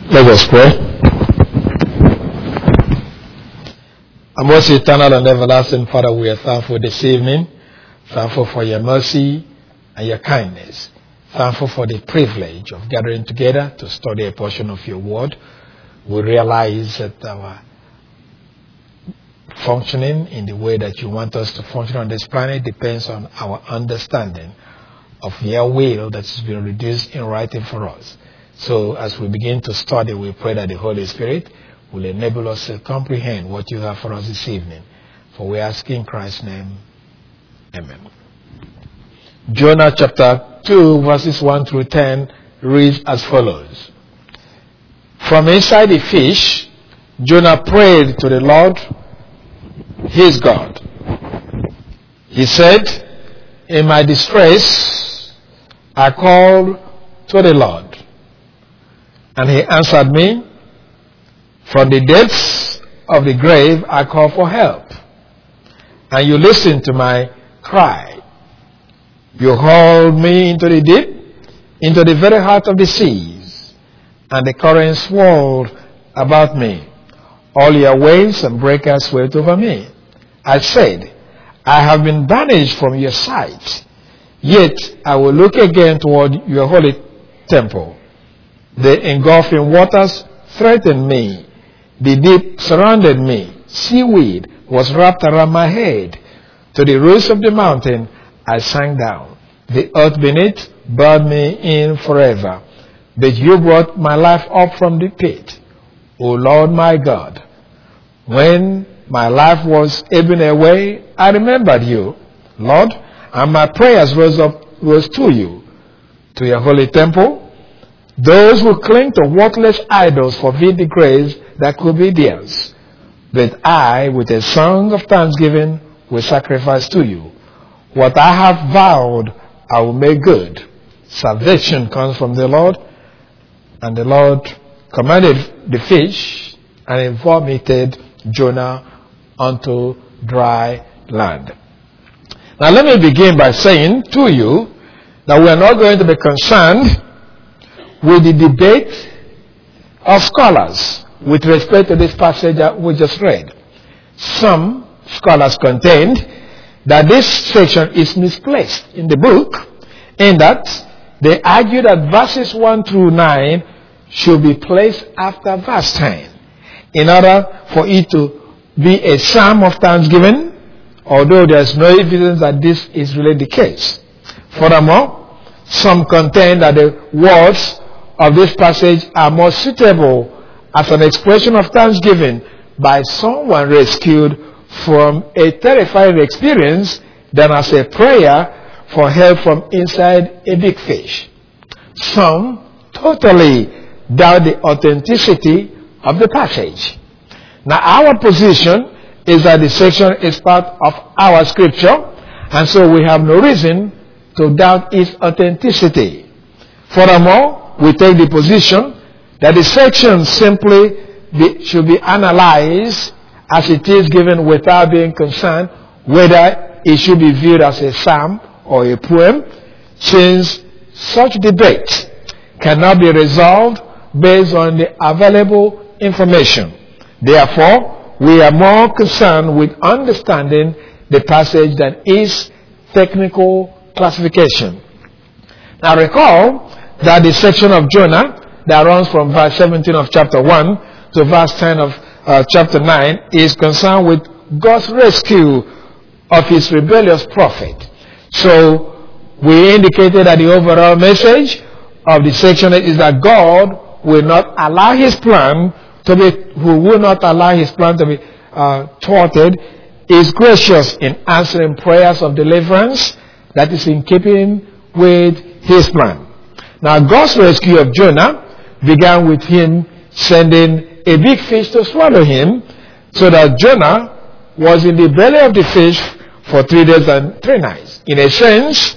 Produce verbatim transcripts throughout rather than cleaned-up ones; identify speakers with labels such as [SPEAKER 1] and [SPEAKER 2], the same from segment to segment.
[SPEAKER 1] Let us pray. Our most eternal and everlasting Father, we are thankful this evening. Thankful for your mercy and your kindness. Thankful for the privilege of gathering together to study a portion of your word. We realize that our functioning in the way that you want us to function on this planet depends on our understanding of your will that has been reduced in writing for us. So as we begin to study, we pray that the Holy Spirit will enable us to comprehend what you have for us this evening. For we ask in Christ's name. Amen. Jonah chapter two verses one through ten reads as follows. From inside the fish, Jonah prayed to the Lord, his God. He said, in my distress, I called to the Lord. And he answered me, from the depths of the grave I call for help. And you listened to my cry. You hauled me into the deep, into the very heart of the seas, and the currents swirled about me. All your waves and breakers swept over me. I said, I have been banished from your sight, yet I will look again toward your holy temple. The engulfing waters threatened me. The deep surrounded me. Seaweed was wrapped around my head. To the roots of the mountain I sank down. The earth beneath burned me in forever. But you brought my life up from the pit, O Lord my God. When my life was ebbing away, I remembered you, Lord, and my prayers rose up rose to you, to your holy temple. Those who cling to worthless idols forbid the grace that could be theirs. But I, with a song of thanksgiving, will sacrifice to you. What I have vowed, I will make good. Salvation comes from the Lord. And the Lord commanded the fish, and it vomited Jonah onto dry land. Now let me begin by saying to you that we are not going to be concerned with the debate of scholars with respect to this passage that we just read. Some scholars contend that this section is misplaced in the book, in that they argue that verses one through nine should be placed after verse ten in order for it to be a psalm of thanksgiving, although there is no evidence that this is really the case. Furthermore, some contend that the words of this passage are more suitable as an expression of thanksgiving by someone rescued from a terrifying experience than as a prayer for help from inside a big fish. Some totally doubt the authenticity of the passage. Now our position is that the section is part of our scripture, and so we have no reason to doubt its authenticity. Furthermore, we take the position that the section simply be, should be analyzed as it is given without being concerned whether it should be viewed as a psalm or a poem, since such debate cannot be resolved based on the available information. Therefore, we are more concerned with understanding the passage than its technical classification. Now recall that the section of Jonah that runs from verse seventeen of chapter one to verse ten of uh, chapter nine is concerned with God's rescue of his rebellious prophet. So we indicated that the overall message of the section is that God will not allow his plan to be, who will not allow his plan to be uh, thwarted, is gracious in answering prayers of deliverance that is in keeping with his plan. Now, God's rescue of Jonah began with him sending a big fish to swallow him, so that Jonah was in the belly of the fish for three days and three nights. In a sense,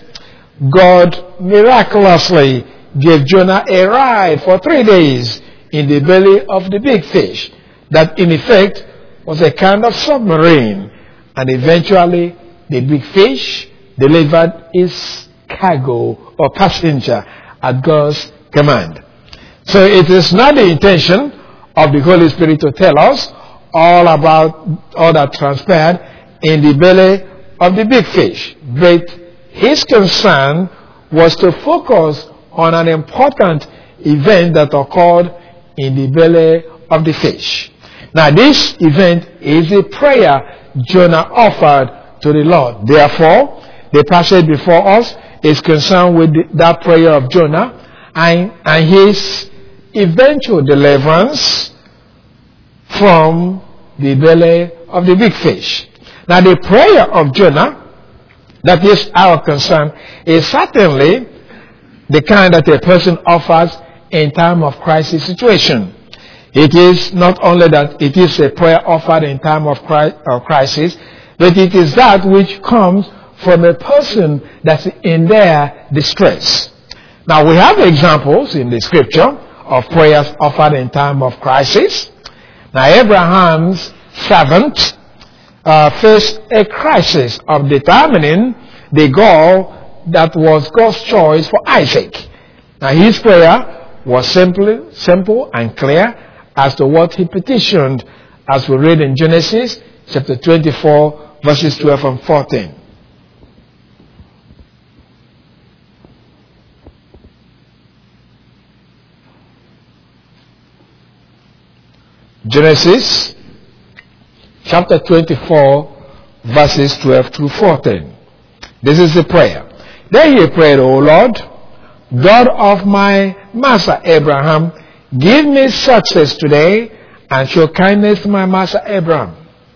[SPEAKER 1] God miraculously gave Jonah a ride for three days in the belly of the big fish, that in effect was a kind of submarine, and eventually the big fish delivered its cargo or passenger at God's command. So it is not the intention of the Holy Spirit to tell us all about all that transpired in the belly of the big fish. But his concern was to focus on an important event that occurred in the belly of the fish. Now this event is a prayer Jonah offered to the Lord. Therefore, the passage before us is concerned with the, that prayer of Jonah and, and his eventual deliverance from the belly of the big fish. Now the prayer of Jonah, that is our concern, is certainly the kind that a person offers in time of crisis situation. It is not only that it is a prayer offered in time of crisis, but it is that which comes from a person that's in their distress. Now we have examples in the scripture of prayers offered in time of crisis. Now Abraham's servant uh, faced a crisis of determining the goal that was God's choice for Isaac. Now his prayer was simply, simple and clear as to what he petitioned, as we read in Genesis chapter twenty-four verses twelve and fourteen. Genesis chapter twenty-four verses twelve through fourteen. This is the prayer. Then he prayed, O Lord, God of my master Abraham, give me success today and show kindness to my master Abraham.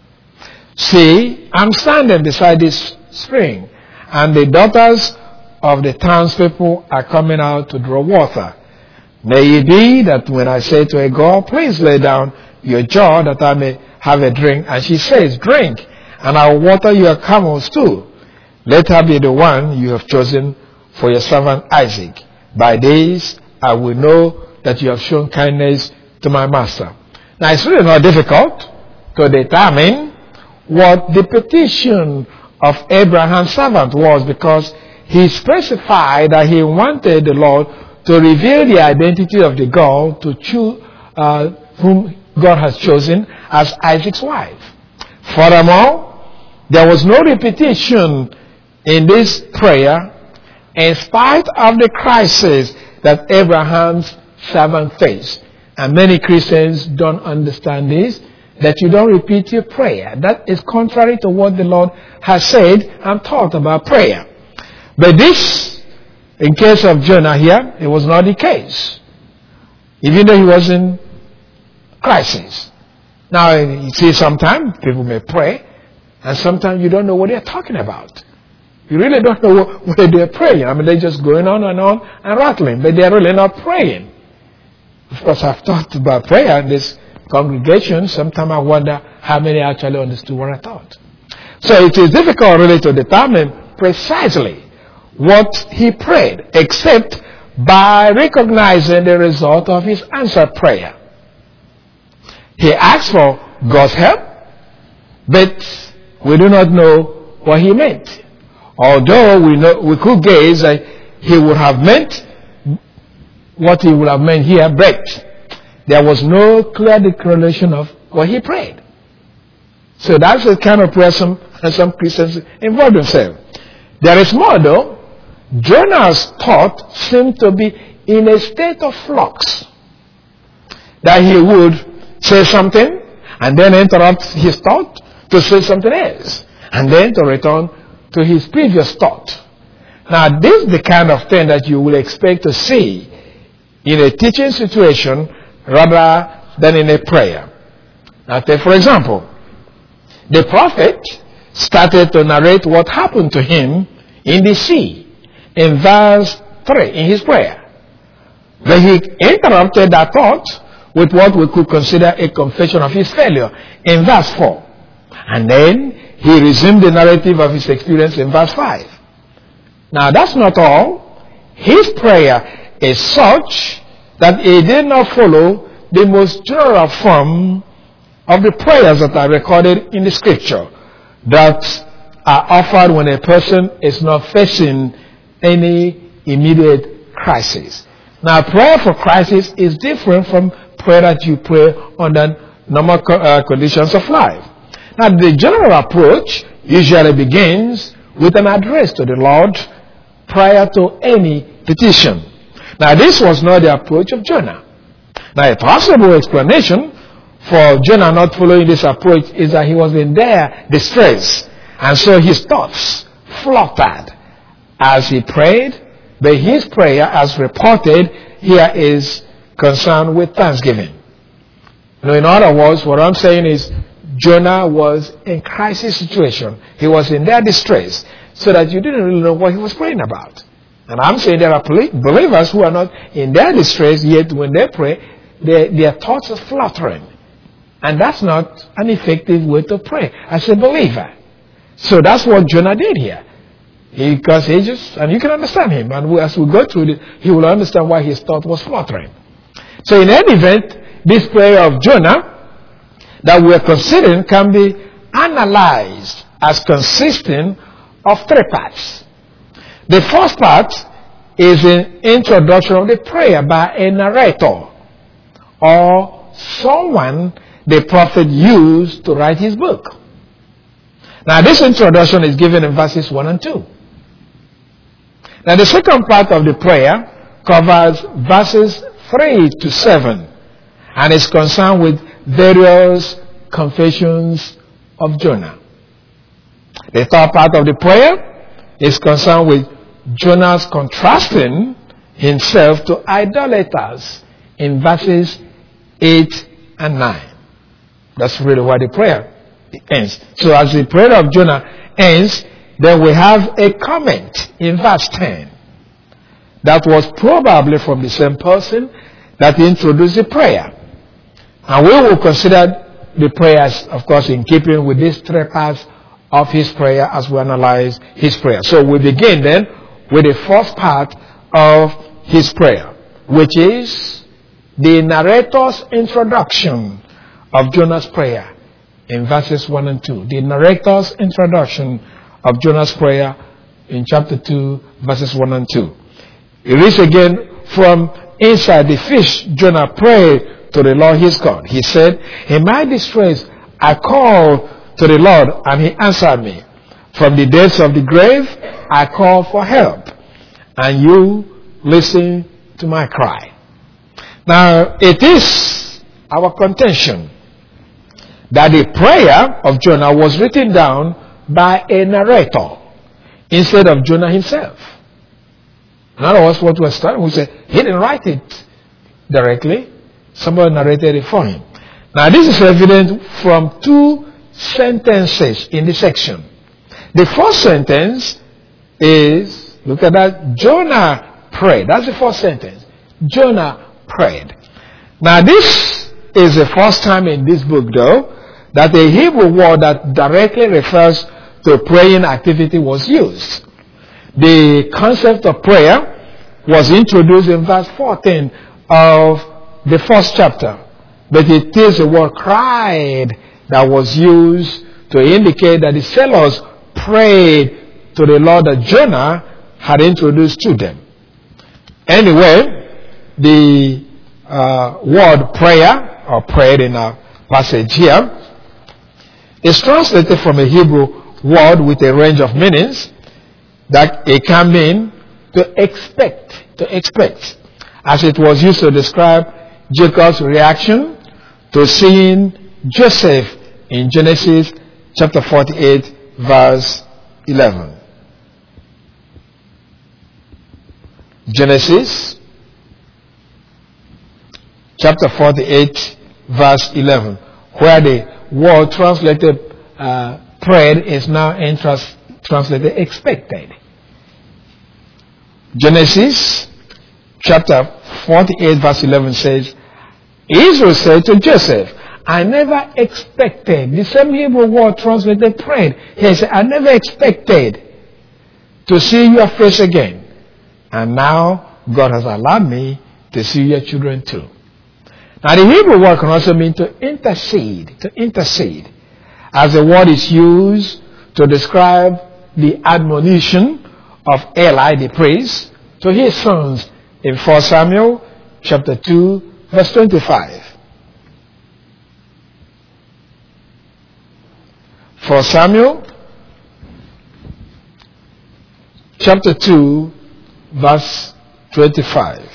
[SPEAKER 1] See, I'm standing beside this spring, and the daughters of the townspeople are coming out to draw water. May it be that when I say to a girl, please lay down your jar that I may have a drink, and she says, drink, and I'll water your camels too. Let her be the one you have chosen for your servant Isaac. By this I will know that you have shown kindness to my master. Now it's really not difficult to determine what the petition of Abraham's servant was, because he specified that he wanted the Lord to reveal the identity of the girl to choose, uh, whom God has chosen as Isaac's wife. Furthermore, there was no repetition in this prayer in spite of the crisis that Abraham's servant faced. And many Christians don't understand this, that you don't repeat your prayer. That is contrary to what the Lord has said and taught about prayer. But this, in case of Jonah here, it was not the case. Even though he was in crisis. Now, you see, sometimes people may pray, and sometimes you don't know what they're talking about. You really don't know what, what they're praying. I mean, they're just going on and on and rattling, but they're really not praying. Of course, I've talked about prayer in this congregation. Sometimes I wonder how many actually understood what I taught. So it is difficult really to determine precisely what he prayed, except by recognizing the result of his answered prayer. He asked for God's help, but we do not know what he meant. Although we know, we could guess that he would have meant what he would have meant here, but there was no clear declaration of what he prayed. So that's the kind of prayer some, some Christians involve themselves. There is more though. Jonah's thought seemed to be in a state of flux. That he would say something and then interrupt his thought to say something else, and then to return to his previous thought. Now this is the kind of thing that you will expect to see in a teaching situation rather than in a prayer. Now take for example, the prophet started to narrate what happened to him in the sea in verse three in his prayer. But he interrupted that thought with what we could consider a confession of his failure in verse four. And then he resumed the narrative of his experience in verse five. Now that's not all. His prayer is such that he did not follow the most general form of the prayers that are recorded in the scripture that are offered when a person is not facing any immediate crisis. Now, prayer for crisis is different from prayer that you pray under normal uh, conditions of life. Now, the general approach usually begins with an address to the Lord prior to any petition. Now, this was not the approach of Jonah. Now, a possible explanation for Jonah not following this approach is that he was in dire distress, and so his thoughts fluttered as he prayed. But his prayer, as reported here, is concerned with thanksgiving. Now, in other words, what I'm saying is Jonah was in crisis situation. He was in their distress, so that you didn't really know what he was praying about. And I'm saying there are believers who are not in their distress, yet when they pray, their, their thoughts are fluttering. And that's not an effective way to pray as a believer. So that's what Jonah did here. He, because he just, and you can understand him. And we, as we go through it, he will understand why his thought was fluttering. So in any event, this prayer of Jonah that we are considering can be analyzed as consisting of three parts. The first part is an introduction of the prayer by a narrator or someone the prophet used to write his book. Now, this introduction is given in verses one and two. Now, the second part of the prayer covers verses three to seven and is concerned with various confessions of Jonah. The third part of the prayer is concerned with Jonah's contrasting himself to idolaters in verses eight and nine. That's really why the prayer ends. So as the prayer of Jonah ends, then we have a comment in verse ten that was probably from the same person that introduced the prayer. And we will consider the prayers, of course, in keeping with these three parts of his prayer as we analyze his prayer. So we begin then with the first part of his prayer, which is the narrator's introduction of Jonah's prayer in verses one and two. The narrator's introduction of Jonah's prayer in chapter two, verses one and two. It reads again, from inside the fish, Jonah prayed to the Lord his God. He said, in my distress, I called to the Lord, and he answered me. From the depths of the grave, I called for help, and you listen to my cry. Now, it is our contention that the prayer of Jonah was written down by a narrator instead of Jonah himself. In other words, what was starting, we say he didn't write it directly. Somebody narrated it for him. Now, this is evident from two sentences in this section. The first sentence is, look at that, Jonah prayed. That's the first sentence. Jonah prayed. Now, this is the first time in this book, though, that a Hebrew word that directly refers to praying activity was used. The concept of prayer was introduced in verse fourteen of the first chapter, but it is the word cried that was used to indicate that the sailors prayed to the Lord that Jonah had introduced to them. Anyway, the uh, word prayer, or prayed in our passage here, is translated from a Hebrew word with a range of meanings that it can mean to expect, to expect, as it was used to describe Jacob's reaction to seeing Joseph in Genesis chapter forty-eight, verse eleven. Genesis chapter forty-eight, verse eleven, where the word translated uh, prayed is now in trans- translated expected. Genesis chapter forty-eight, verse eleven says, Israel said to Joseph, I never expected, the same Hebrew word translated prayed, he said, I never expected to see your face again. And now God has allowed me to see your children too. Now the Hebrew word can also mean to intercede, to intercede, as the word is used to describe the admonition of Eli the priest to his sons in First Samuel chapter two, verse twenty-five. First Samuel chapter two, verse twenty-five.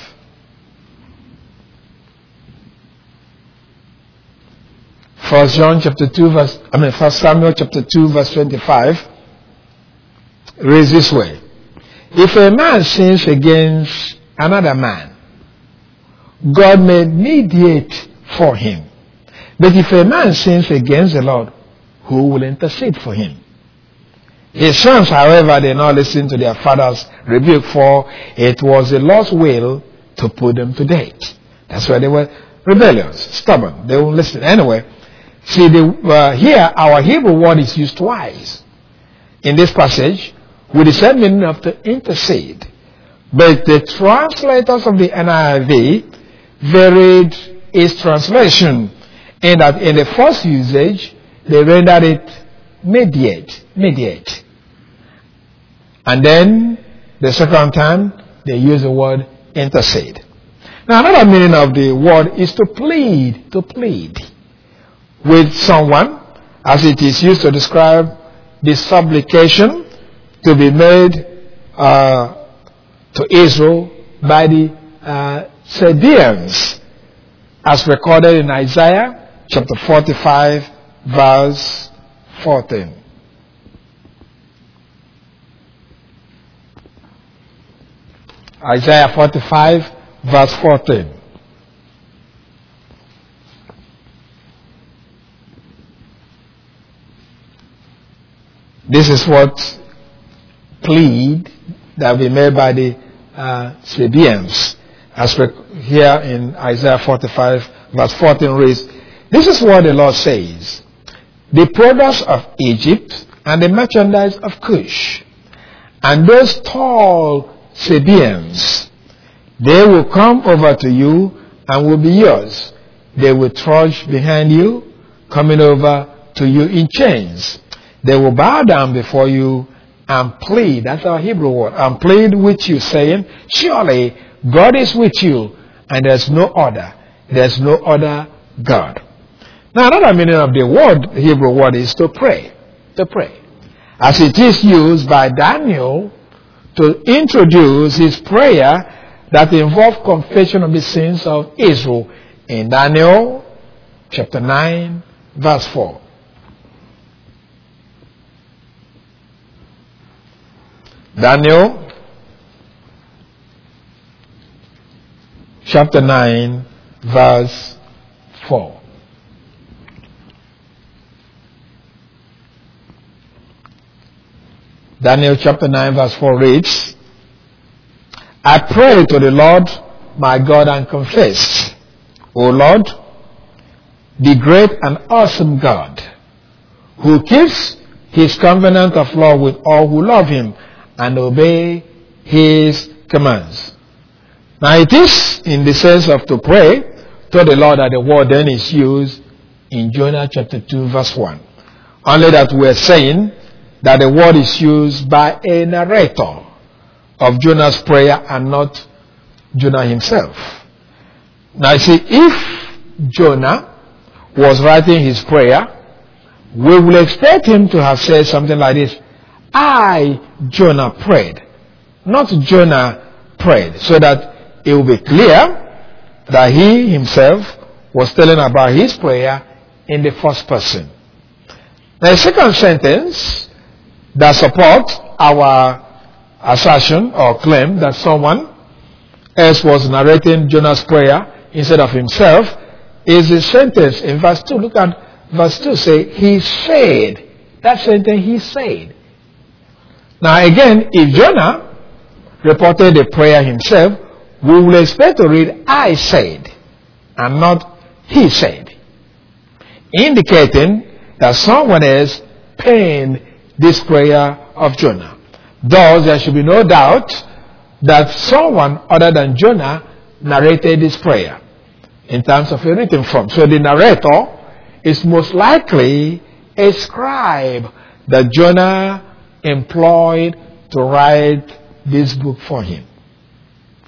[SPEAKER 1] First John chapter two, verse I mean First Samuel chapter two, verse twenty-five reads this way: if a man sins against another man, God may mediate for him. But if a man sins against the Lord, who will intercede for him? His sons, however, did not listen to their father's rebuke, for it was the Lord's will to put them to death. That's why they were rebellious, stubborn. They won't listen. Anyway, see, the, uh, here our Hebrew word is used twice in this passage with the same meaning of to intercede. But the translators of the N I V varied its translation in that in the first usage, they rendered it mediate, mediate. And then the second time, they use the word intercede. Now another meaning of the word is to plead, to plead with someone, as it is used to describe the supplication to be made uh, to Israel by the uh, Sabaeans, as recorded in Isaiah chapter forty-five, verse fourteen. Isaiah forty-five, verse fourteen. This is what plead that will be made by the uh, Sabaeans, as we here in Isaiah forty-five, verse fourteen reads, this is what the Lord says: the products of Egypt and the merchandise of Cush, and those tall Sabaeans, they will come over to you and will be yours. They will trudge behind you, coming over to you in chains. They will bow down before you and plead. That's our Hebrew word. And plead with you, saying, surely God is with you, and there's no other. There's no other God. Now, another meaning of the word, the Hebrew word, is to pray. To pray. As it is used by Daniel to introduce his prayer that involved confession of the sins of Israel in Daniel chapter nine, verse four. Daniel chapter nine, verse four. Daniel chapter nine, verse four reads, I prayed to the Lord my God and confessed, O Lord, the great and awesome God, who keeps his covenant of love with all who love him and obey his commands. Now it is in the sense of to pray to the Lord that the word then is used in Jonah chapter two, verse one. Only that we're saying that the word is used by a narrator of Jonah's prayer and not Jonah himself. Now you see, if Jonah was writing his prayer, we will expect him to have said something like this: I, Jonah, prayed. Not Jonah prayed, so that it will be clear that he himself was telling about his prayer in the first person. Now the second sentence that supports our assertion or claim that someone else was narrating Jonah's prayer instead of himself is the sentence in verse two. Look at verse two. Say, he said. That sentence, he said. Now again, if Jonah reported the prayer himself, we will expect to read, I said, and not he said, indicating that someone else penned this prayer of Jonah. Thus, there should be no doubt that someone other than Jonah narrated this prayer in terms of a written form. So the narrator is most likely a scribe that Jonah employed to write this book for him.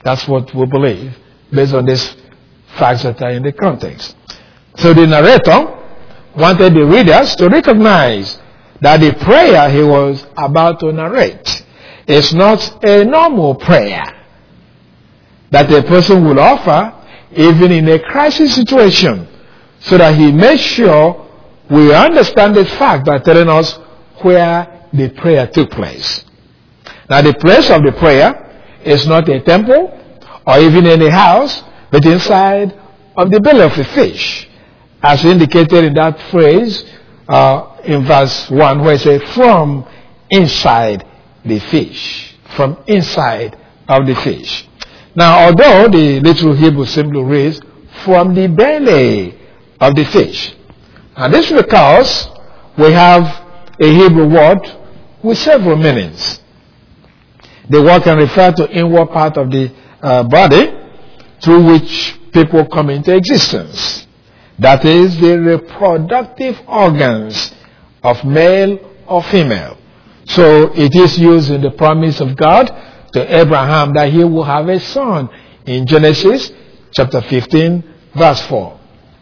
[SPEAKER 1] That's what we believe, based on these facts that are in the context. So the narrator wanted the readers to recognize that the prayer he was about to narrate is not a normal prayer that a person will offer even in a crisis situation, so that he makes sure we understand this fact by telling us where the prayer took place. Now, the place of the prayer is not a temple or even any house, but inside of the belly of a fish, as indicated in that phrase uh, in verse one, where it says, from inside the fish. From inside of the fish. Now, although the literal Hebrew simply reads, from the belly of the fish. And this is because we have a Hebrew word with several meanings. The word can refer to inward part of the uh, body through which people come into existence. That is, the reproductive organs of male or female. So it is used in the promise of God to Abraham that he will have a son in Genesis chapter fifteen, verse four.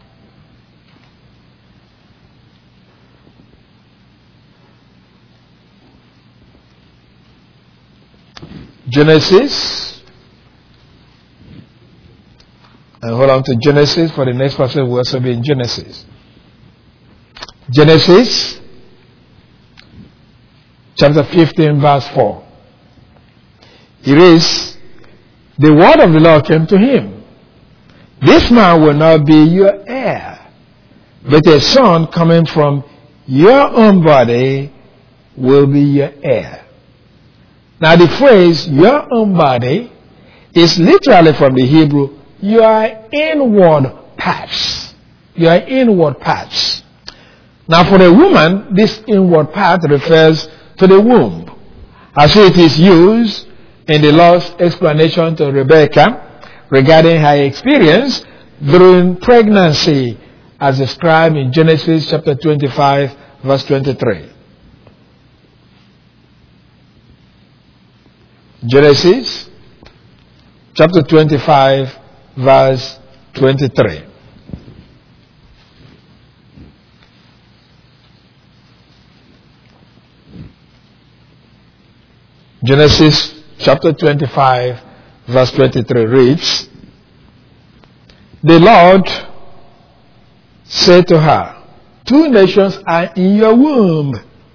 [SPEAKER 1] Genesis, and hold on to Genesis, for the next passage will also be in Genesis. Genesis chapter fifteen, verse four. It is, the word of the Lord came to him. This man will not be your heir, but a son coming from your own body will be your heir. Now the phrase, your own body, is literally from the Hebrew, your inward parts. Your inward parts. Now for a woman, this inward part refers to the womb, as it is used in the Lord's explanation to Rebekah regarding her experience during pregnancy, as described in Genesis chapter twenty-five, verse twenty-three. Genesis chapter twenty-five, verse twenty-three. Genesis chapter twenty-five, verse twenty-three reads, the Lord said to her, two nations are in your womb.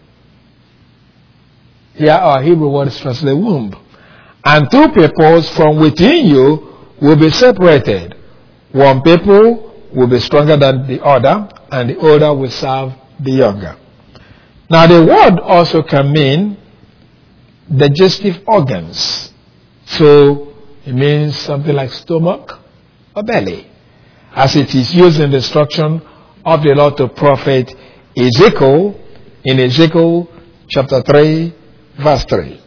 [SPEAKER 1] Here our Hebrew word is translated womb. And two peoples from within you will be separated. One people will be stronger than the other, and the older will serve the younger. Now the word also can mean digestive organs. So it means something like stomach or belly, as it is used in the instruction of the Lord to prophet Ezekiel in Ezekiel chapter three, verse three.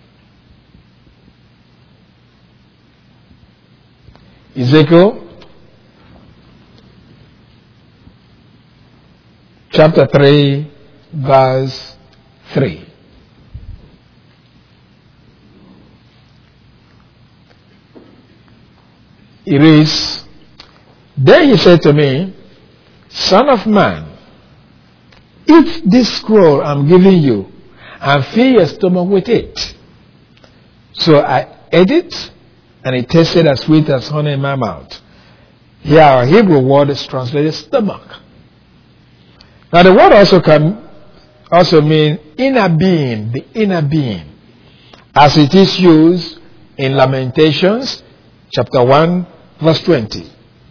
[SPEAKER 1] Ezekiel chapter three, verse three. It is, then he said to me, Son of man, eat this scroll I'm giving you and fill your stomach with it. So I ate it, and it tasted as sweet as honey in my mouth. Here our Hebrew word is translated stomach. Now the word also can also mean inner being, the inner being, as it is used in Lamentations chapter one, verse twenty.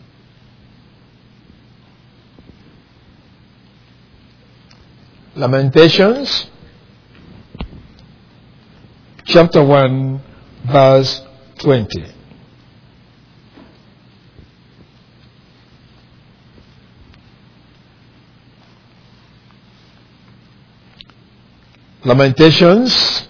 [SPEAKER 1] Lamentations chapter one, verse twenty. Lamentations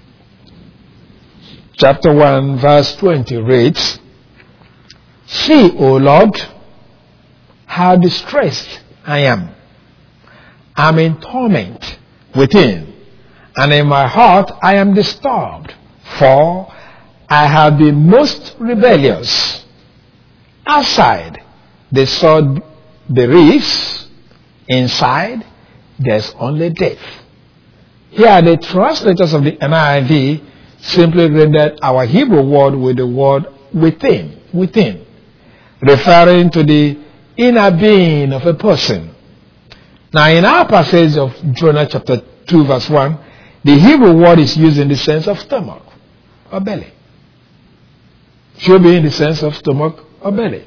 [SPEAKER 1] chapter one, verse twenty reads, See, O Lord, how distressed I am. I'm in torment within, and in my heart I am disturbed, for I have been most rebellious. Outside, they saw the reefs. Inside, there's only death. Here, the translators of the N I V simply rendered our Hebrew word with the word within, within, referring to the inner being of a person. Now, in our passage of Jonah chapter two, verse one, the Hebrew word is used in the sense of stomach or belly. Should be in the sense of stomach or belly.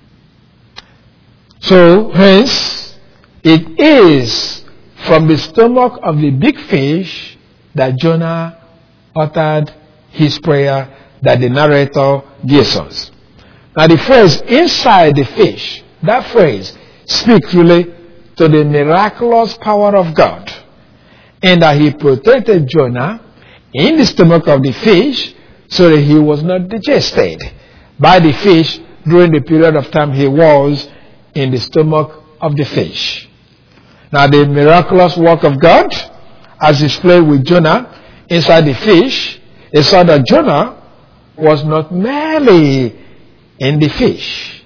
[SPEAKER 1] So, hence, it is from the stomach of the big fish that Jonah uttered his prayer that the narrator gives us. Now, the phrase inside the fish, that phrase speaks really to the miraculous power of God, and that he protected Jonah in the stomach of the fish so that he was not digested by the fish during the period of time he was in the stomach of the fish. Now, the miraculous work of God, as displayed with Jonah inside the fish, is so that Jonah was not merely in the fish,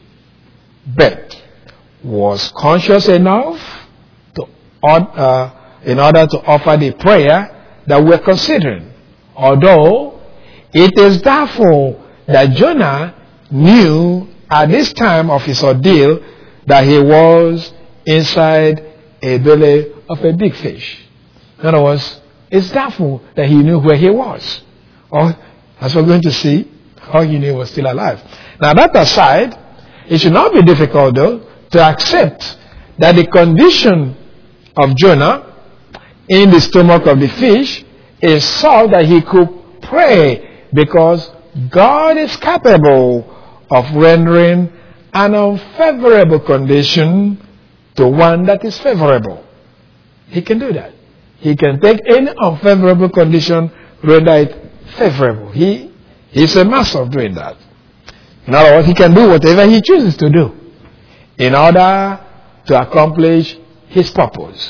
[SPEAKER 1] but was conscious enough to, uh, in order to offer the prayer that we're considering. Although it is therefore that Jonah knew at this time of his ordeal that he was inside a belly of a big fish. In other words, it's doubtful that he knew where he was. Or, as we're going to see, how he knew he was still alive. Now, that aside, it should not be difficult, though, to accept that the condition of Jonah in the stomach of the fish is so that he could pray, because God is capable of rendering an unfavorable condition to one that is favorable. He can do that. He can take any unfavorable condition, render it favorable. He is a master of doing that. In other words, he can do whatever he chooses to do in order to accomplish his purpose.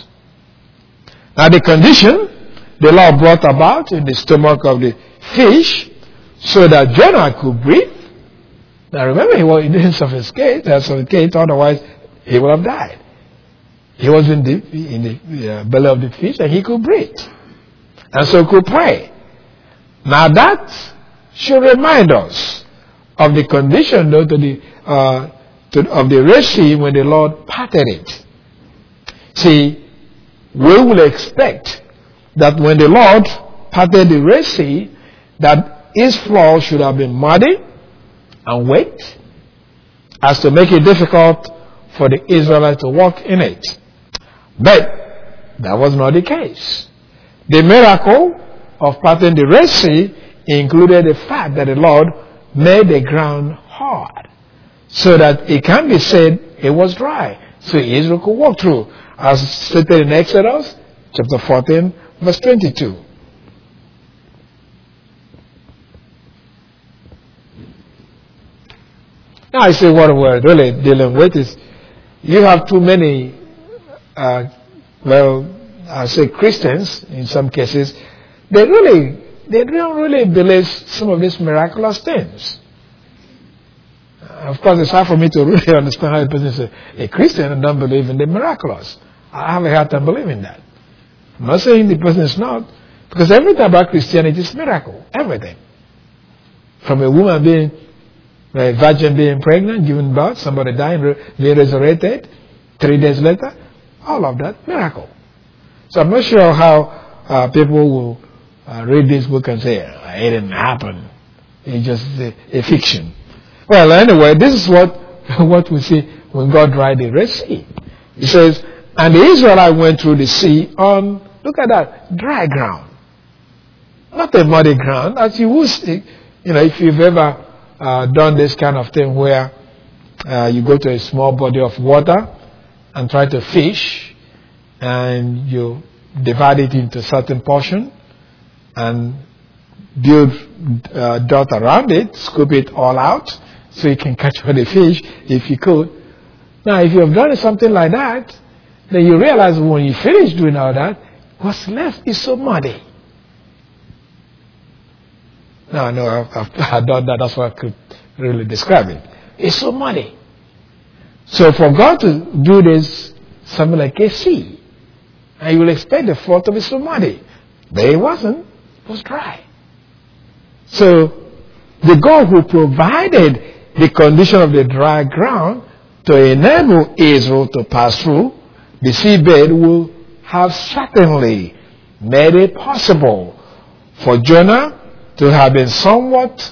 [SPEAKER 1] Now, the condition the Lord brought about in the stomach of the fish so that Jonah could breathe. Now, remember, he was, he didn't suffocate, uh, suffocate, otherwise he would have died. He was in the, in the uh, belly of the fish and he could breathe. And so could pray. Now, that should remind us of the condition, though, to the, uh, to, of the Red Sea when the Lord parted it. See, we will expect that when the Lord parted the Red Sea, that its floor should have been muddy and wet, as to make it difficult for the Israelites to walk in it. But that was not the case. The miracle of parting the Red Sea included the fact that the Lord made the ground hard, so that it can be said it was dry, so Israel could walk through, as stated in Exodus chapter fourteen, verse twenty-two. Now, I say what we're really dealing with is you have too many, uh, well, I say Christians in some cases, they really, they don't really believe some of these miraculous things. Uh, of course, it's hard for me to really understand how a person is a, a Christian and don't believe in the miraculous. I have a hard time believing that. I'm not saying the person is not, because everything about Christianity is miracle. Everything. From a woman being, a virgin being pregnant, giving birth, somebody dying, being resurrected, three days later, all of that, miracle. So I'm not sure how uh, people will uh, read this book and say, it didn't happen. It's just a, a fiction. Well, anyway, this is what, what we see when God dried the Red Sea. He says, and the Israelites went through the sea on, look at that, dry ground. Not a muddy ground, as you would see, you know, if you've ever uh, done this kind of thing where uh, you go to a small body of water and try to fish, and you divide it into certain portion and build uh, dirt around it, scoop it all out so you can catch all the fish if you could. Now, if you have done something like that, then you realize when you finish doing all that, what's left is so muddy. No, no, I've, I've, I've done that. That's why I could really describe it. It's so muddy. So for God to do this, something like a sea, and you will expect the floor to be so muddy. But it wasn't. It was dry. So the God who provided the condition of the dry ground to enable Israel to pass through the seabed will have certainly made it possible for Jonah to have been somewhat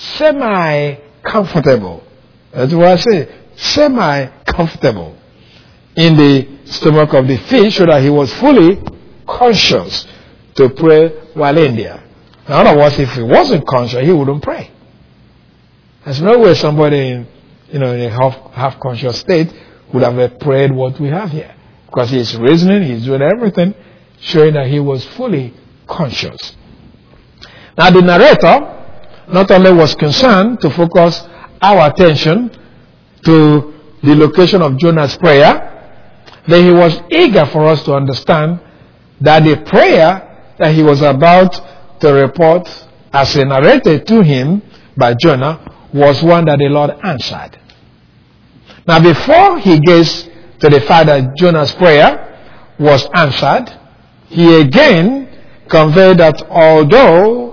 [SPEAKER 1] semi-comfortable. That's what I say, semi-comfortable in the stomach of the fish, so that he was fully conscious to pray while in there. In other words, if he wasn't conscious, he wouldn't pray. There's no way somebody in, you know, in a half, half conscious state would have prayed what we have here. Because he's reasoning, he's doing everything, showing that he was fully conscious. Now the narrator not only was concerned to focus our attention to the location of Jonah's prayer, but he was eager for us to understand that the prayer that he was about to report as narrated to him by Jonah was one that the Lord answered. Now before he gets to the fact that Jonah's prayer was answered, he again conveyed that although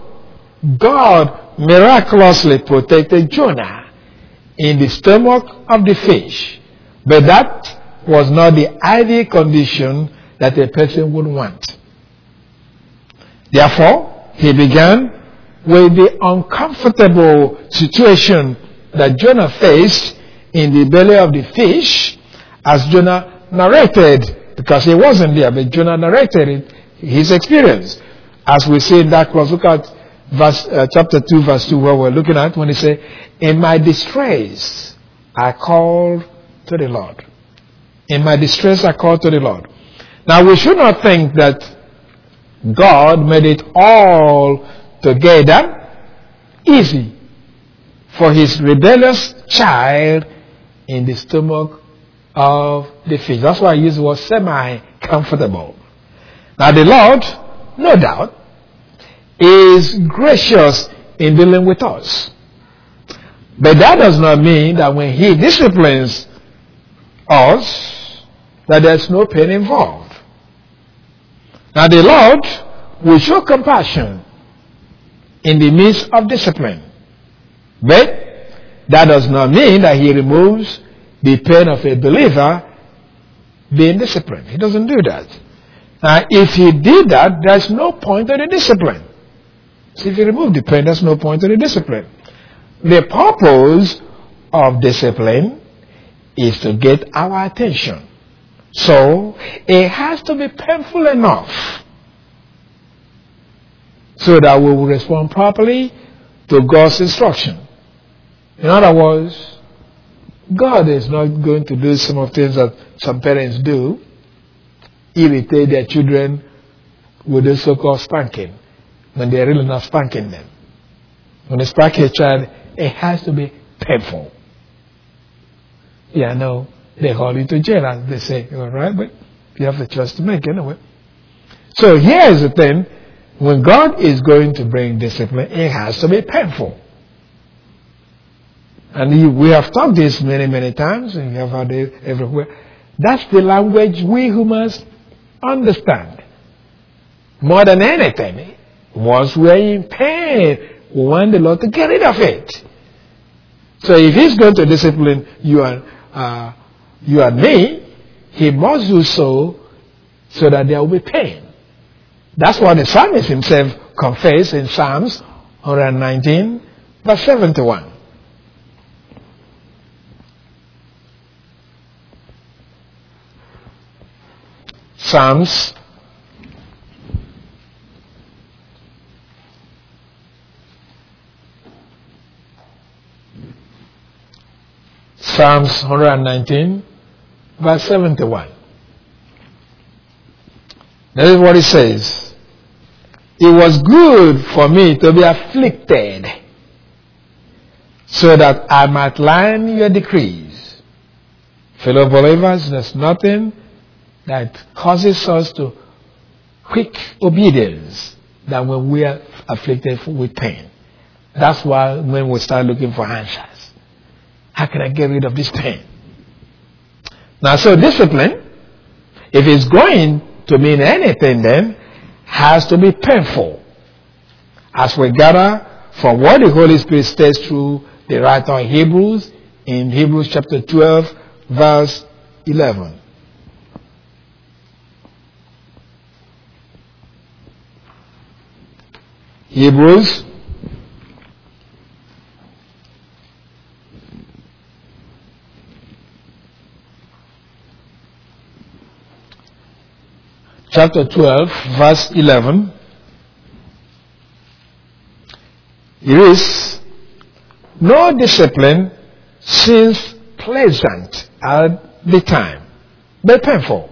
[SPEAKER 1] God miraculously protected Jonah in the stomach of the fish, but that was not the ideal condition that a person would want. Therefore, he began with the uncomfortable situation that Jonah faced in the belly of the fish, as Jonah narrated, because he wasn't there, but Jonah narrated it, his experience. As we see in that clause, look at verse, uh, chapter two, verse two, where we're looking at, when he said, "In my distress, I called to the Lord." In my distress, I called to the Lord. Now, we should not think that God made it all together easy for his rebellious child in the stomach of the fish. That's why I use the word semi-comfortable. Now, the Lord, no doubt, is gracious in dealing with us. But that does not mean that when he disciplines us, that there's no pain involved. Now the Lord will show compassion in the midst of discipline. But that does not mean that he removes the pain of a believer being disciplined. He doesn't do that. Now if he did that, there's no point to the discipline. So if you remove the pain, there's no point to the discipline. The purpose of discipline is to get our attention. So it has to be painful enough so that we will respond properly to God's instruction. In other words, God is not going to do some of the things that some parents do, irritate their children with the so-called spanking, when they're really not spanking them. When they spank a child, it has to be painful. Yeah, no, they haul you to jail, as they say, all right, but you have the choice to make anyway. So here's the thing, when God is going to bring discipline, it has to be painful. And we have talked this many, many times, and we have heard it everywhere. That's the language we humans understand. More than anything, once we are in pain, we want the Lord to get rid of it. So if he's going to discipline you and uh, you and me, he must do so so that there will be pain. That's what the psalmist himself confessed in Psalms one nineteen, verse seventy-one. Psalms Psalms one nineteen, verse seventy-one. This is what it says. It was good for me to be afflicted, so that I might learn your decrees. Fellow believers, there's nothing that causes us to quick obedience than when we are afflicted with pain. That's why when we start looking for answers, how can I get rid of this pain? Now, so discipline, if it's going to mean anything, then has to be painful. As we gather from what the Holy Spirit says through the writer of Hebrews in Hebrews chapter twelve, verse eleven. Hebrews chapter twelve, verse eleven. It is, no discipline seems pleasant at the time, but painful.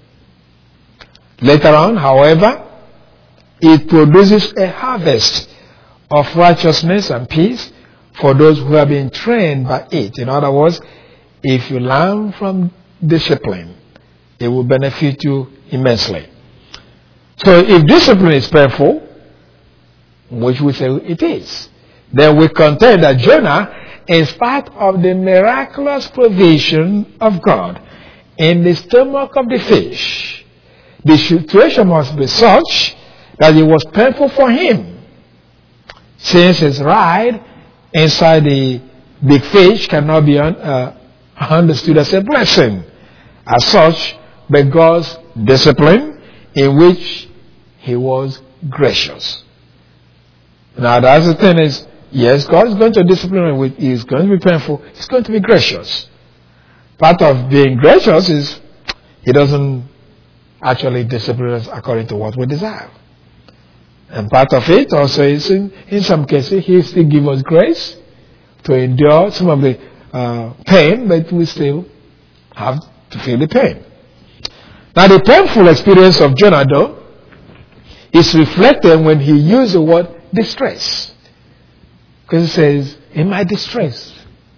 [SPEAKER 1] Later on, however, it produces a harvest of righteousness and peace for those who have been trained by it. In other words, if you learn from discipline, it will benefit you immensely. So if discipline is painful, which we say it is, then we contend that Jonah, in spite of the miraculous provision of God in the stomach of the fish, the situation must be such that it was painful for him, since his ride inside the big fish cannot be un, uh, understood as a blessing. As such, by God's discipline, in which he was gracious. Now, that's the thing is, yes, God is going to discipline him. It's going to be painful. It's going to be gracious. Part of being gracious is he doesn't actually discipline us according to what we desire. And part of it also is, in, in some cases, he still gives us grace to endure some of the uh, pain, but we still have to feel the pain. Now, the painful experience of Jonah, though, is reflected when he used the word distress. Because it says, in my distress.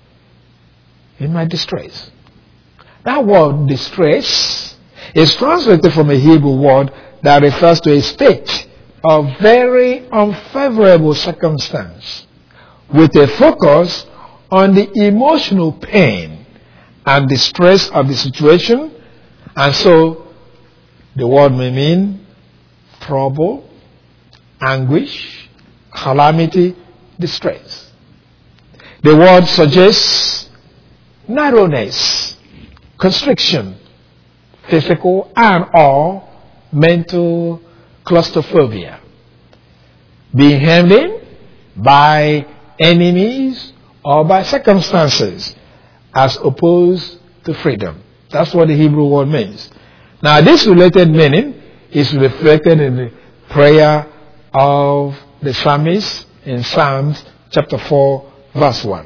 [SPEAKER 1] In my distress. That word distress is translated from a Hebrew word that refers to a state of very unfavorable circumstance with a focus on the emotional pain and distress of the situation. And so the word may mean trouble, anguish, calamity, distress. The word suggests narrowness, constriction, physical and or mental claustrophobia, being hemmed in by enemies or by circumstances as opposed to freedom. That's what the Hebrew word means. Now, this related meaning is reflected in the prayer of the psalmist in Psalms chapter four, verse one.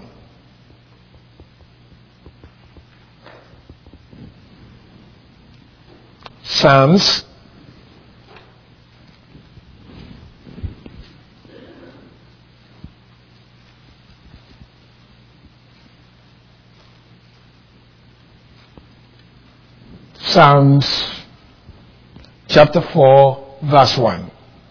[SPEAKER 1] Psalms Psalms chapter four, verse one.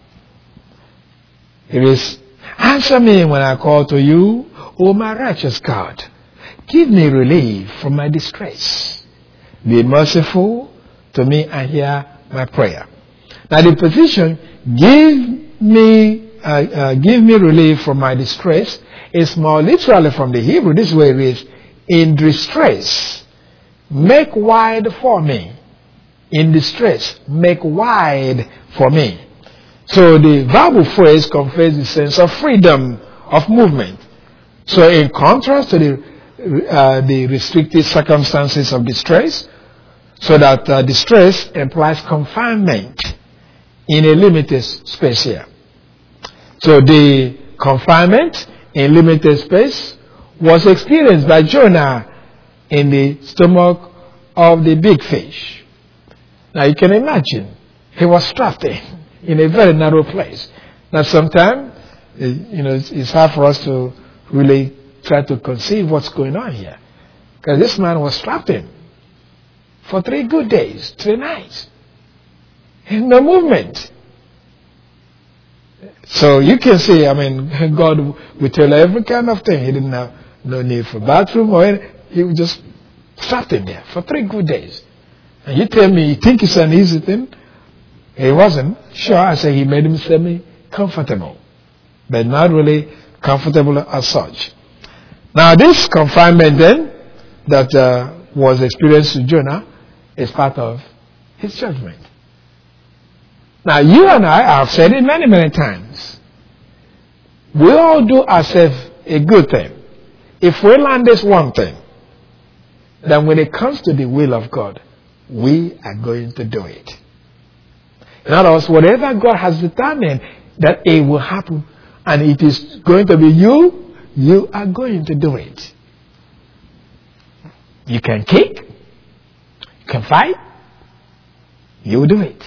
[SPEAKER 1] It is, answer me when I call to you, O my righteous God. Give me relief from my distress. Be merciful to me and hear my prayer. Now the position, give me, uh, uh, give me relief from my distress, is more literally from the Hebrew. This way it is, in distress, make wide for me. In distress, make wide for me. So the verbal phrase conveys the sense of freedom of movement. So in contrast to the, uh, the restricted circumstances of distress, so that uh, distress implies confinement in a limited space here. So the confinement in limited space was experienced by Jonah in the stomach of the big fish. Now you can imagine, he was trapped in, in a very narrow place. Now sometimes, you know, it's, it's hard for us to really try to conceive what's going on here. Because this man was trapped in for three good days, three nights. And no movement. So you can see, I mean, God will tell every kind of thing. He didn't have no need for bathroom or anything. He would just sat in there for three good days. And you tell me, you think it's an easy thing? It wasn't. Sure, I say he made him semi-comfortable, but not really comfortable as such. Now this confinement then, that uh, was experienced to Jonah, is part of his judgment. Now you and I have said it many, many times. We all do ourselves a good thing. If we learn this one thing, then when it comes to the will of God, we are going to do it. In other words, whatever God has determined that it will happen, and it is going to be you, you are going to do it. You can kick, you can fight, you will do it.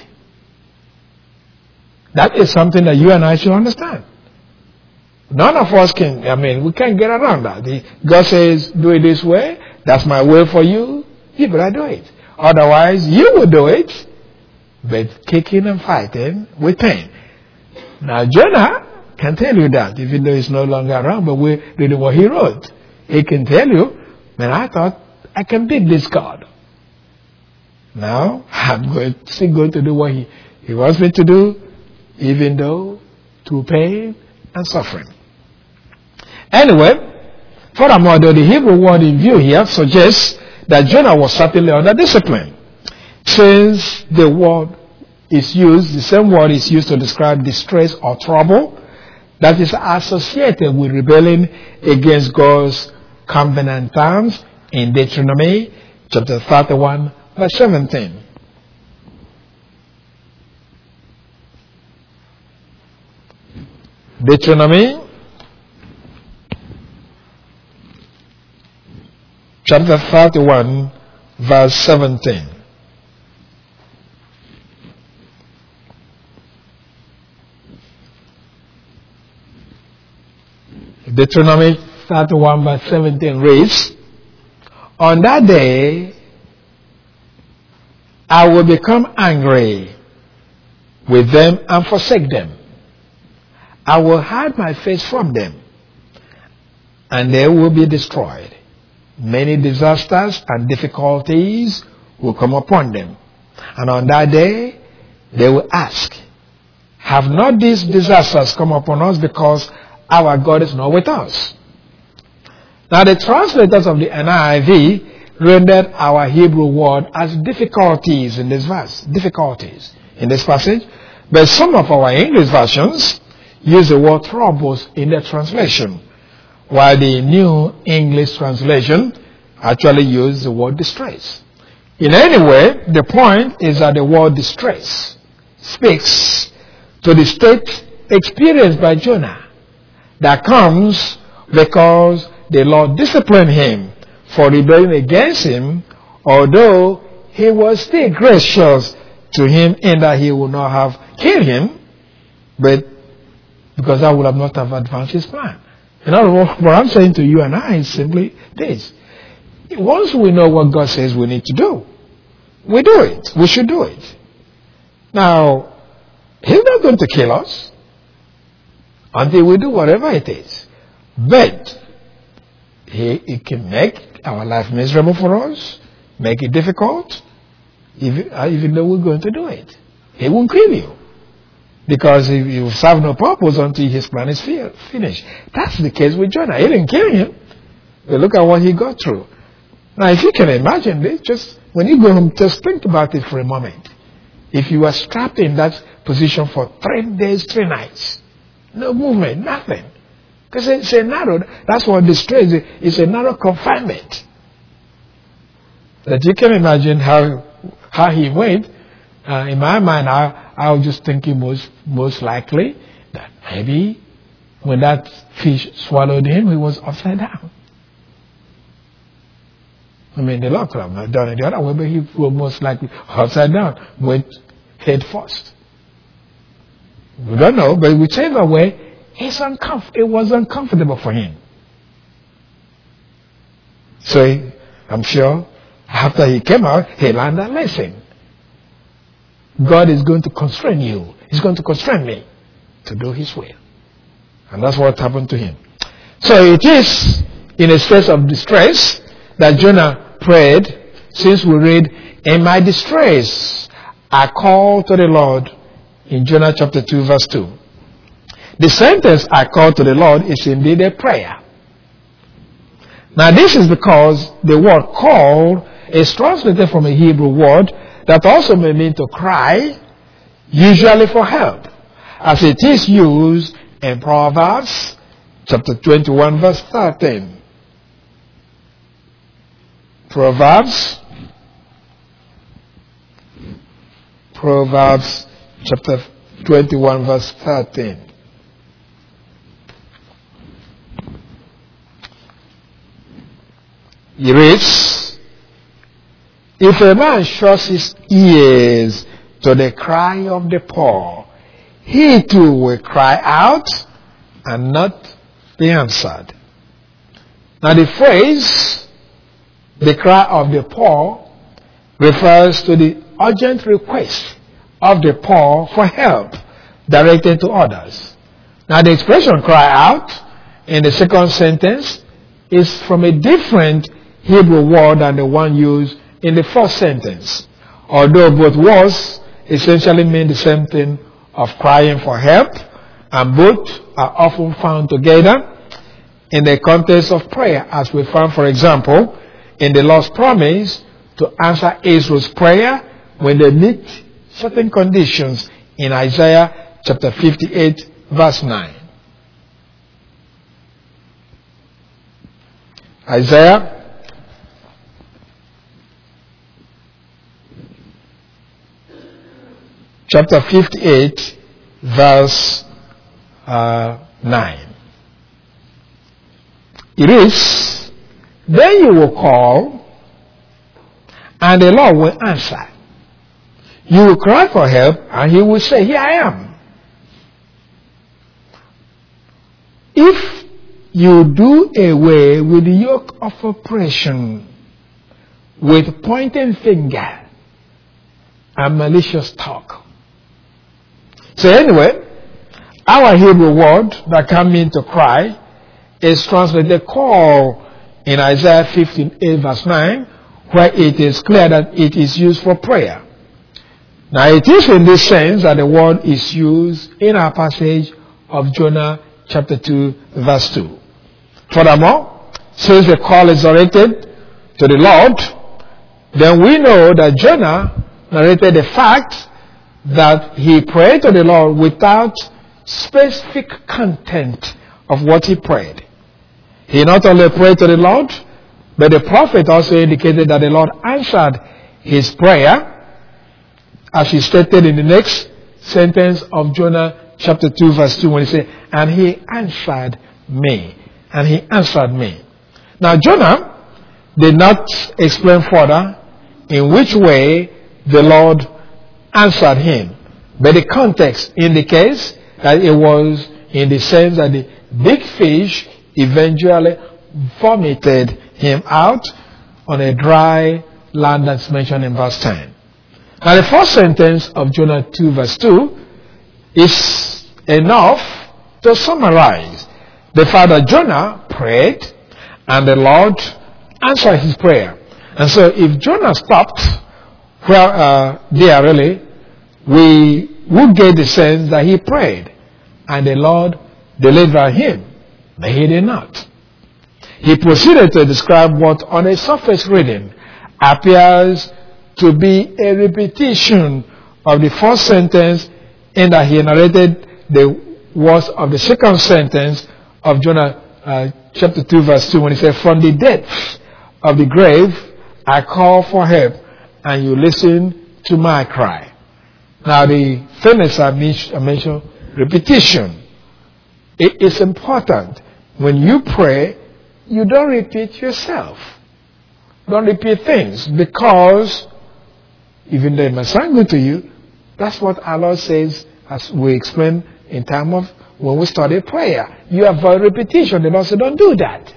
[SPEAKER 1] That is something that you and I should understand. None of us can, I mean, we can't get around that. The, God says, do it this way, that's my will for you, you better do it. Otherwise, you will do it, but kicking and fighting with pain. Now, Jonah can tell you that, even though he's no longer around, but we're reading what he wrote. He can tell you, man, I thought I can beat this God. Now, I'm going, still going to do what he, he wants me to do, even though through pain and suffering. Anyway, furthermore, though, the Hebrew word in view here suggests that Jonah was certainly under discipline, since the word is used, the same word is used to describe distress or trouble that is associated with rebelling against God's covenant terms in Deuteronomy chapter thirty-one, verse seventeen. Deuteronomy chapter thirty-one, verse seventeen. Deuteronomy thirty-one, verse seventeen reads, on that day I will become angry with them and forsake them. I will hide my face from them, and they will be destroyed. Many disasters and difficulties will come upon them. And on that day, they will ask, have not these disasters come upon us because our God is not with us? Now, the translators of the N I V rendered our Hebrew word as difficulties in this verse, difficulties in this passage, but some of our English versions use the word troubles in their translation, while the New English Translation actually uses the word distress. In any way, the point is that the word distress speaks to the state experienced by Jonah that comes because the Lord disciplined him for rebelling against him, although he was still gracious to him in that he would not have killed him, but because that would have not have advanced his plan. In other words, what I'm saying to you and I is simply this. Once we know what God says we need to do, we do it. We should do it. Now, He's not going to kill us until we do whatever it is. But He, he can make our life miserable for us, make it difficult, even, even though we're going to do it. He won't kill you, because he will serve no purpose until his plan is finished. That's the case with Jonah. He didn't kill him, but look at what he got through. Now, if you can imagine this, just when you go home, just think about it for a moment. If you were strapped in that position for three days, three nights, no movement, nothing. Because it's a narrow, that's what distress is, it's a narrow confinement. That you can imagine how how he went. Uh, in my mind, I, I was just thinking most most likely that maybe when that fish swallowed him, he was upside down. I mean, the Lord could have not done it the other way, but he was most likely upside down, went head first. We don't know, but whichever way, it's uncomf- it was uncomfortable for him. So he, I'm sure after he came out, he learned that lesson. God is going to constrain you. He's going to constrain me to do his will. And that's what happened to him. So it is in a state of distress that Jonah prayed, since we read, "In my distress I called to the Lord," in Jonah chapter two verse two. The sentence "I called to the Lord" is indeed a prayer. Now this is because the word "call" is translated from a Hebrew word that also may mean to cry, usually for help, as it is used in Proverbs chapter twenty-one verse thirteen. Proverbs, Proverbs chapter twenty-one verse thirteen. It reads, "If a man shuts his ears to the cry of the poor, he too will cry out and not be answered." Now the phrase, "the cry of the poor," refers to the urgent request of the poor for help directed to others. Now the expression "cry out" in the second sentence is from a different Hebrew word than the one used in the first sentence, although both words essentially mean the same thing of crying for help, and both are often found together in the context of prayer, as we found, for example, in the Lord's promise to answer Israel's prayer when they meet certain conditions in Isaiah chapter fifty-eight verse nine. Isaiah chapter fifty-eight verse uh, nine. It is, "Then you will call, and the Lord will answer. You will cry for help, and he will say, 'Here I am.' If you do away with the yoke of oppression, with pointing finger and malicious talk." So anyway, our Hebrew word that can mean to cry is translated "call" in Isaiah fifty-eight verse nine, where it is clear that it is used for prayer. Now it is in this sense that the word is used in our passage of Jonah chapter two verse two. Furthermore, since the call is directed to the Lord, then we know that Jonah narrated the fact that he prayed to the Lord without specific content of what he prayed. He not only prayed to the Lord, but the prophet also indicated that the Lord answered his prayer, as he stated in the next sentence of Jonah chapter two verse two, when he said, "And he answered me." And he answered me. Now Jonah did not explain further in which way the Lord answered him, but the context indicates that it was in the sense that the big fish eventually vomited him out on a dry land that's mentioned in verse ten. Now the first sentence of Jonah two verse two is enough to summarize the fact that Jonah prayed and the Lord answered his prayer. And so if Jonah stopped where uh, there really, we would get the sense that he prayed and the Lord delivered him, but he did not. He proceeded to describe what on a surface reading appears to be a repetition of the first sentence, in that he narrated the words of the second sentence of Jonah uh, chapter two verse two, when he said, "From the depths of the grave I call for help, and you listen to my cry." Now the famous I mentioned repetition. It is important. When you pray, you don't repeat yourself. Don't repeat things, because even though it may sound good to you, that's what our Lord says, as we explained in time of when we study prayer. You avoid repetition. The Lord said, don't do that.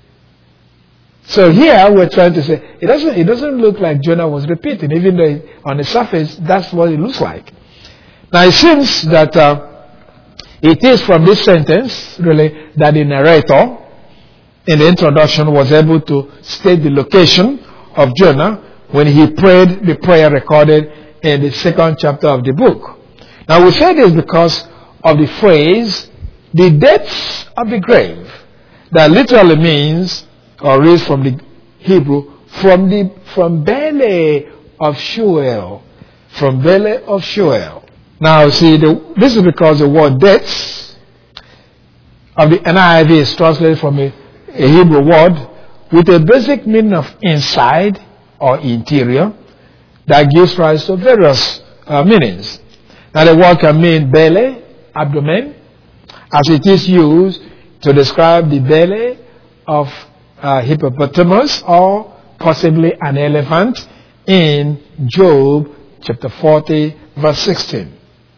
[SPEAKER 1] So here we're trying to say, it doesn't, it doesn't look like Jonah was repeating, even though it, on the surface, that's what it looks like. Now it seems that uh, It is from this sentence, really, that the narrator in the introduction was able to state the location of Jonah when he prayed the prayer recorded in the second chapter of the book. Now we say this because of the phrase, the depths of the grave, that literally means, or reads from the Hebrew, from the from belly of Sheol, from belly of Sheol. Now see, the, this is because the word depths of the N I V is translated from a, a Hebrew word with a basic meaning of inside or interior that gives rise to various uh, meanings. Now the word can mean belly, abdomen, as it is used to describe the belly of a hippopotamus or possibly an elephant in Job chapter forty verse sixteen.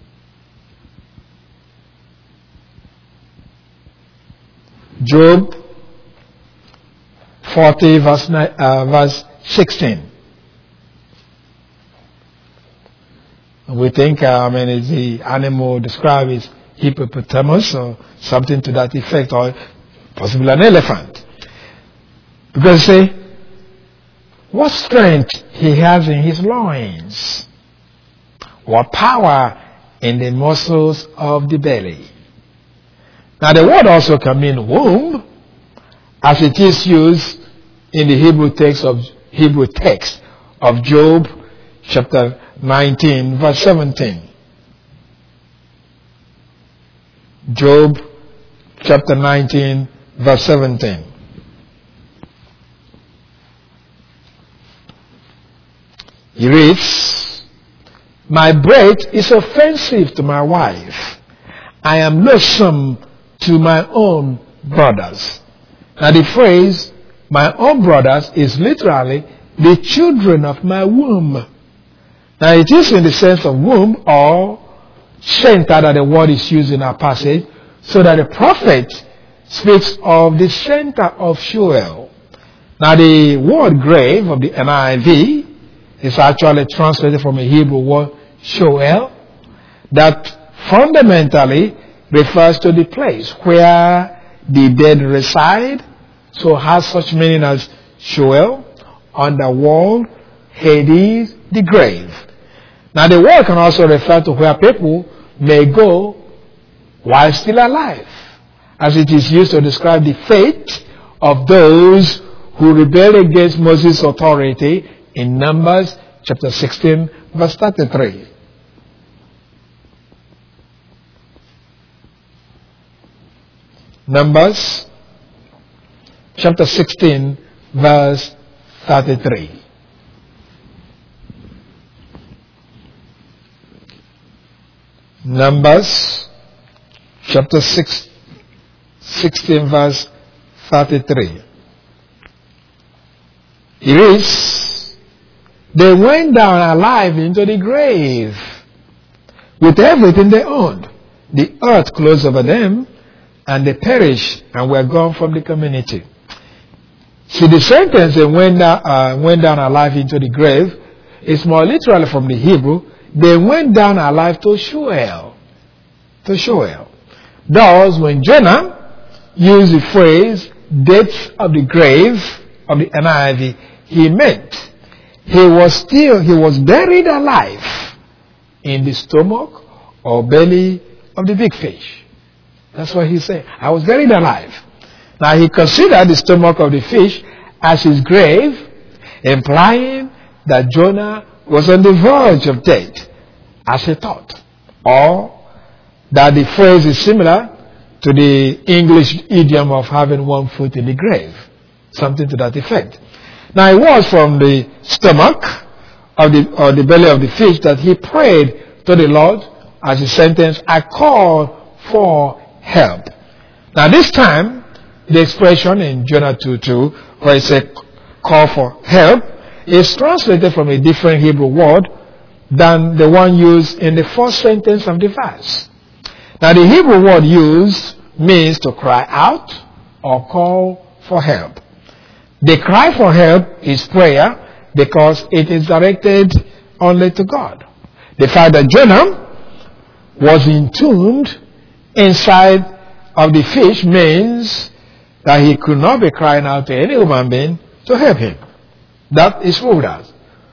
[SPEAKER 1] Job forty verse, uh, verse sixteen. We think, uh, I mean, is the animal described as hippopotamus or something to that effect, or possibly an elephant. Because say, what strength he has in his loins, what power in the muscles of the belly. Now the word also can mean womb, as it is used in the Hebrew text of Hebrew text of Job chapter nineteen verse seventeen. Job chapter nineteen verse seventeen. He reads, my breath is offensive to my wife. I am loathsome to my own brothers. Now the phrase, my own brothers, is literally the children of my womb. Now it is in the sense of womb or center that the word is used in our passage, so that the prophet speaks of the center of Sheol. Now the word grave of the N I V is actually translated from a Hebrew word Sheol, that fundamentally refers to the place where the dead reside, so has such meaning as Sheol, underworld, Hades, the grave. Now the word can also refer to where people may go while still alive, as it is used to describe the fate of those who rebel against Moses' authority in Numbers chapter sixteen verse thirty-three. Numbers chapter sixteen verse thirty-three. Numbers chapter six, sixteen verse thirty-three. It is, they went down alive into the grave with everything they owned. The earth closed over them, and they perished and were gone from the community. See, the sentence, they went down, uh, went down alive into the grave, is more literally from the Hebrew. They went down alive to Sheol. To Sheol. Thus, when Jonah used the phrase, depths of the grave of the N I V, he meant he was still, he was buried alive in the stomach or belly of the big fish. That's what he said. I was buried alive. Now he considered the stomach of the fish as his grave, implying that Jonah was on the verge of death, as he thought. Or that the phrase is similar to the English idiom of having one foot in the grave. Something to that effect. Now it was from the stomach of the, or the belly of the fish that he prayed to the Lord as he sentenced, I call for help. Now this time, the expression in Jonah two two, where it said call for help, is translated from a different Hebrew word than the one used in the first sentence of the verse. Now the Hebrew word used means to cry out or call for help. The cry for help is prayer because it is directed only to God. The fact that Jonah was entombed inside of the fish means that he could not be crying out to any human being to help him. That is ruled out.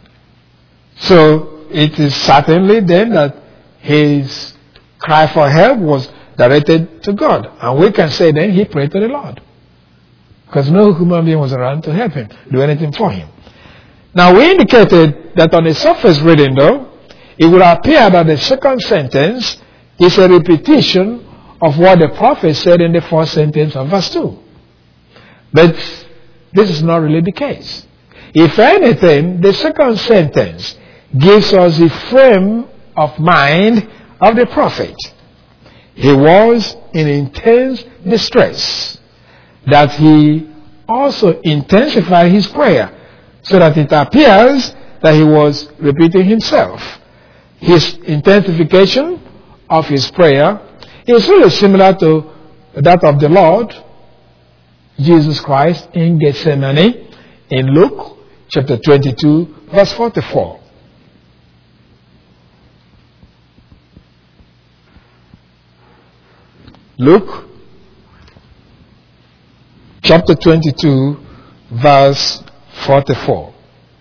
[SPEAKER 1] So it is certainly then that his cry for help was directed to God. And we can say then he prayed to the Lord. Because no human being was around to help him, do anything for him. Now we indicated that on the surface reading though, it would appear that the second sentence is a repetition of what the prophet said in the first sentence of verse two. But this is not really the case. If anything, the second sentence gives us the frame of mind of the prophet. He was in intense distress, that he also intensified his prayer, so that it appears that he was repeating himself. His intensification of his prayer is really similar to that of the Lord Jesus Christ in Gethsemane in Luke chapter twenty-two verse forty-four. Luke chapter twenty-two verse forty-four.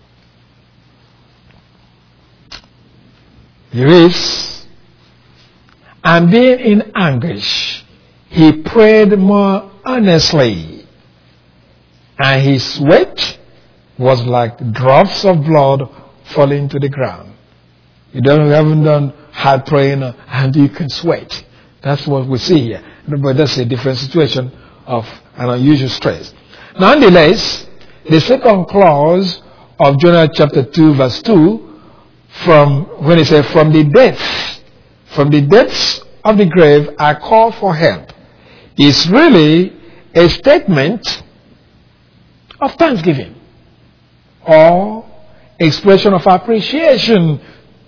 [SPEAKER 1] He reads, and being in anguish, he prayed more earnestly, and his sweat was like drops of blood falling to the ground. You don't you haven't done hard praying and you can sweat. That's what we see here. But that's a different situation of an unusual stress. Nonetheless, the second clause of Jonah chapter two verse two, from when it says, from the depths, from the depths of the grave I call for help, is really a statement of thanksgiving or expression of appreciation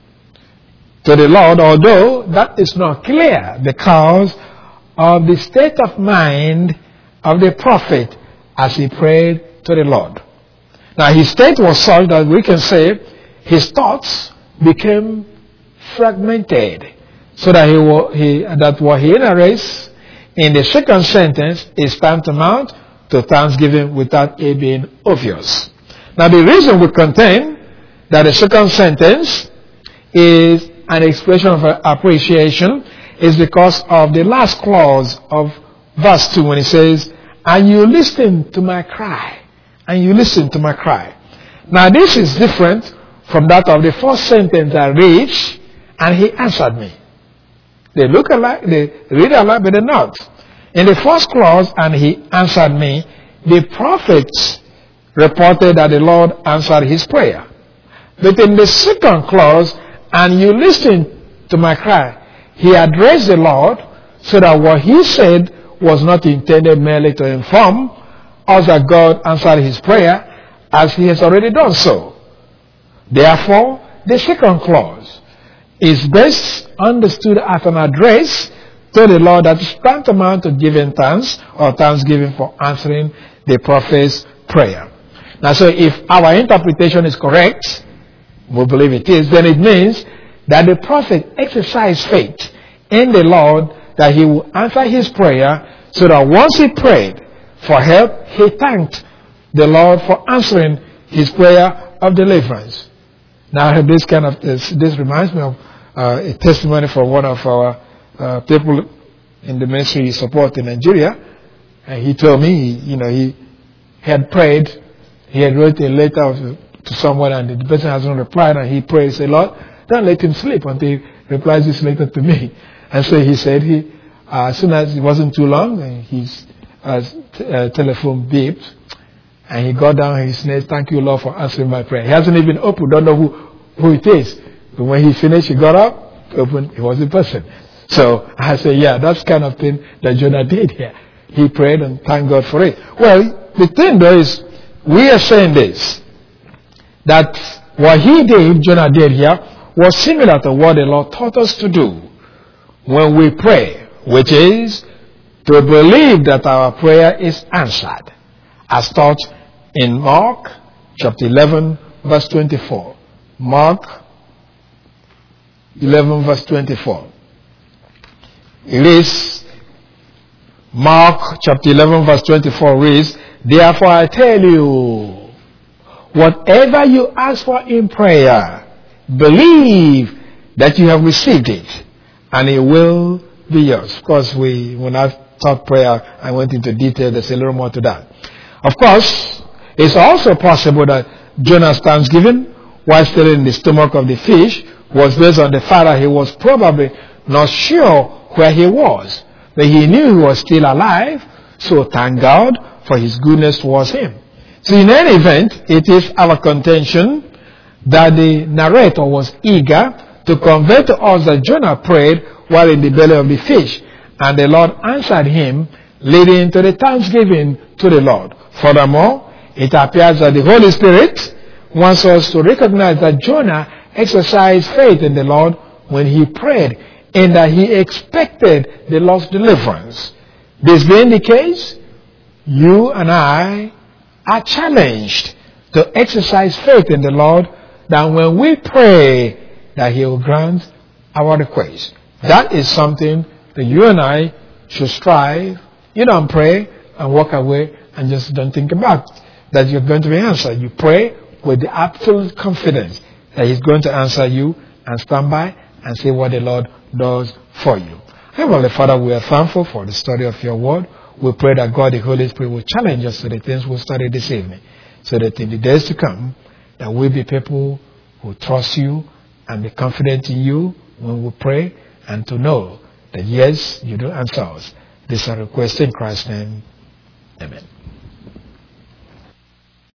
[SPEAKER 1] to the Lord, although that is not clear because of the state of mind of the prophet as he prayed to the Lord. Now his state was such that we can say his thoughts became fragmented, so that he, he that what he narrates in the second sentence is tantamount to thanksgiving without it being obvious. Now the reason we contend that the second sentence is an expression of appreciation is because of the last clause of verse two when it says, and you listen to my cry. And you listen to my cry. Now this is different from that of the first sentence I read, and he answered me. They look alike, they read alike, but they're not. In the first clause, and he answered me, the prophets reported that the Lord answered his prayer. But in the second clause, and you listen to my cry, he addressed the Lord so that what he said was not intended merely to inform us that God answered his prayer, as he has already done so. Therefore, the second clause is best understood as an address to the Lord that is tantamount to giving thanks or thanksgiving for answering the prophet's prayer. Now, so if our interpretation is correct, we believe it is, then it means that the prophet exercised faith in the Lord that he will answer his prayer, so that once he prayed for help, he thanked the Lord for answering his prayer of deliverance. Now, this kind of this, this reminds me of uh, a testimony from one of our uh, people in the ministry he supports in Nigeria, and he told me, you know, he had prayed, he had wrote a letter to someone, and the person hasn't replied, and he prayed, say, Lord, don't let him sleep until he replies this letter to me. And so he said, he uh, as soon as it wasn't too long, and his uh, t- uh, telephone beeped, and he got down and he said, thank you, Lord, for answering my prayer. He hasn't even opened, don't know who, who it is. But when he finished, he got up, opened, it was the person. So I said, yeah, that's kind of thing that Jonah did here. He prayed and thanked God for it. Well, the thing though is, we are saying this, that what he did, Jonah did here, was similar to what the Lord taught us to do when we pray, which is to believe that our prayer is answered, as taught in Mark chapter eleven verse twenty-four. Mark eleven verse twenty-four. It is, Mark chapter eleven verse twenty-four reads, "Therefore I tell you, whatever you ask for in prayer, believe that you have received it, and it will be yours." Of course, we, when I taught prayer, I went into detail. There's a little more to that. Of course, it's also possible that Jonah's thanksgiving, while still in the stomach of the fish, was based on the fact that he was probably not sure where he was, but he knew he was still alive, so thank God for his goodness towards him. So in any event, it is our contention that the narrator was eager to convey to us that Jonah prayed while in the belly of the fish, and the Lord answered him, leading to the thanksgiving to the Lord. Furthermore, it appears that the Holy Spirit wants us to recognize that Jonah exercised faith in the Lord when he prayed, and that he expected the Lord's deliverance. This being the case, you and I are challenged to exercise faith in the Lord, that when we pray, that he will grant our request. That is something that you and I should strive. You don't pray and walk away and just don't think about that you're going to be answered. You pray with the absolute confidence that he's going to answer you, and stand by and see what the Lord does for you. Heavenly Father, we are thankful for the study of your word. We pray that God, the Holy Spirit, will challenge us to the things we'll study this evening, so that in the days to come, that we'll be people who trust you and be confident in you when we pray, and to know that yes, you do answer us. This is a request in Christ's name. Amen.